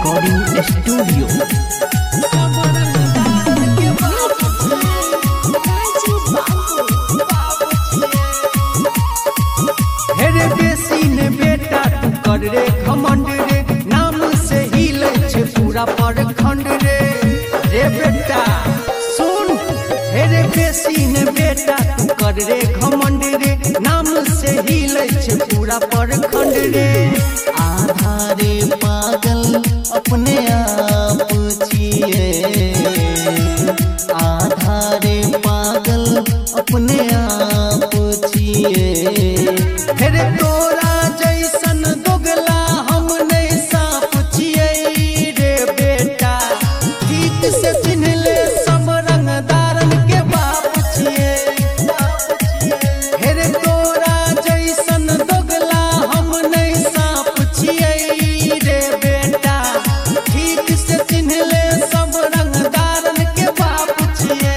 Recording studio. हेरे बेसी ने बेटा तू कर रे घमंड रे, नाम से ही ले छे पूरा परखंड रे। रे बेटा सुन, हेरे बेसी ने बेटा तू कर रे घमंड रे, नाम से ही ले छे पूरा परखंड रे। आधा रे पागल अपने आप छिए, आधा रे पागल अपने आप छिए। हेरे तोरा जैसन दोगला हम नहीं साफ छिए रे बेटा, ठीक से चिन्ह ले सब रंगदारन के बाप छिए। हेरे तोरा जैसन दोगला हम नहीं साफ छिए रे बेटा, ठीक से चिन्ह ले सब रंगदारन के बाप छिए।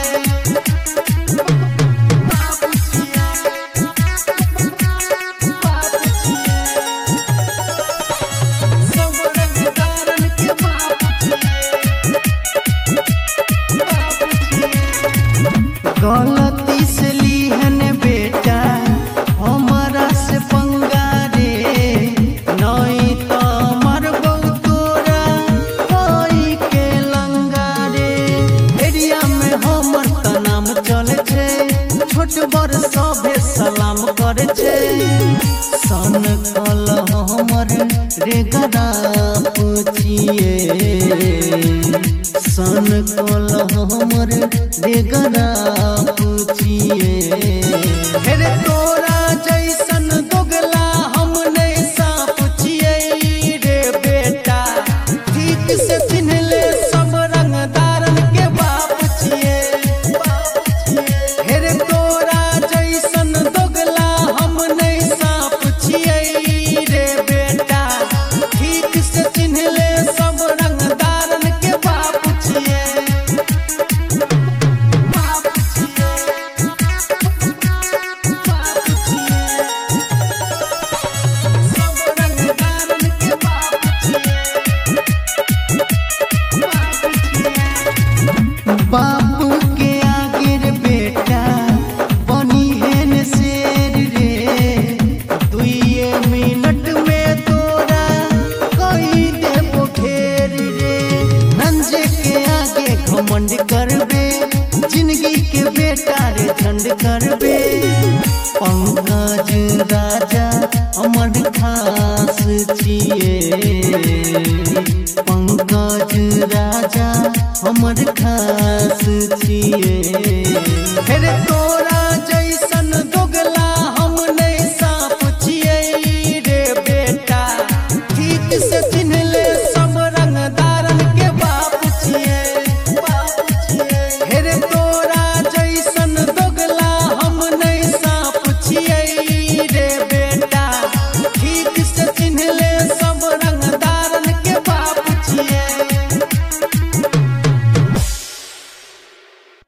गलती से लीहन बेटा हमारा से पंगा रे, नहीं तो मरबौ तोरा कोई के लंगा रे। एरिया में हमर त नाम चले छे, छोट बड़ सभे सलाम करे छे। सन कल हमर रे गराप छिए, सन कल हमर रे गराप छिए। हेरे तोरा जैसन दोगला हम नहीं साफ छिए रे बेटा, ठीक से चिन्ह ले सब रंगदारन के बाप छिए। हेरे तोरा जैसन दोगला हम नहीं साफ छिए रे बेटा, ठीक से चिन्ह ले सब रंगदारन के बाप छिए। बापू के आगे रे बेटा बनी हेन शेर रे, 2 मिनट में तोरा कोई देबो घेर रे। नंजे के आगे घमंड करबे, जिंदगी के बेटा रे झंड करबे। पंकज राजा अमर खास छिए, पंकज राजा अमर खास